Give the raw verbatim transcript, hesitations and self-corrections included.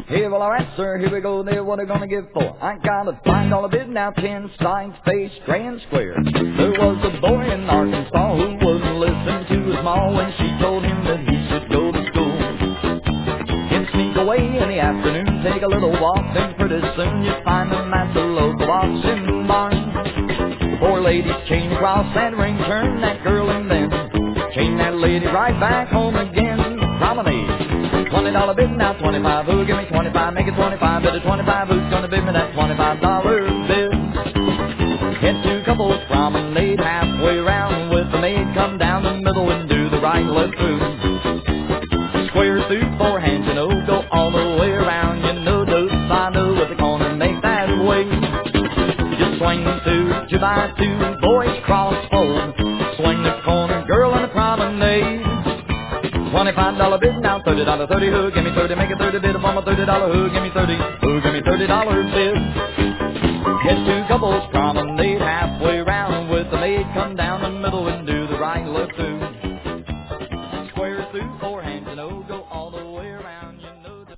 Hey, well, alright, sir, here we go there. What are you gonna give for? I got a five dollar bid now, ten sides, face, grand square. There was a boy in Arkansas who wouldn't listen to his ma when she told him that he should go to school. He'd sneak away in the afternoon, take a little walk, then pretty soon you'd find him at the local auction barn. The poor lady's chain across that ring, turn that girl and then chain that lady right back home again. Promenade. Twenty dollar bid now, twenty-five. Who'll give me twenty-five? Make it twenty-five. Bid of twenty-five. Who's gonna bid me that twenty-five dollar bid? Head two couples promenade halfway round with the maid. Come down the middle and do the right left through. Square through four hands, you know, go all the way around. You know, do I know what the corner make that way. Just swing two, two by two, boys cross fold. Swing the corner, girl on the promenade. Twenty-five dollar bid now, thirty dollar, thirty. Who give me thirty? Make it thirty bid for my thirty dollar. Who give me thirty? Who give me thirty dollar bid? Get two couples promenade halfway round with the maid. Come down the middle and do the right left through. Square through four hands, you know, go on.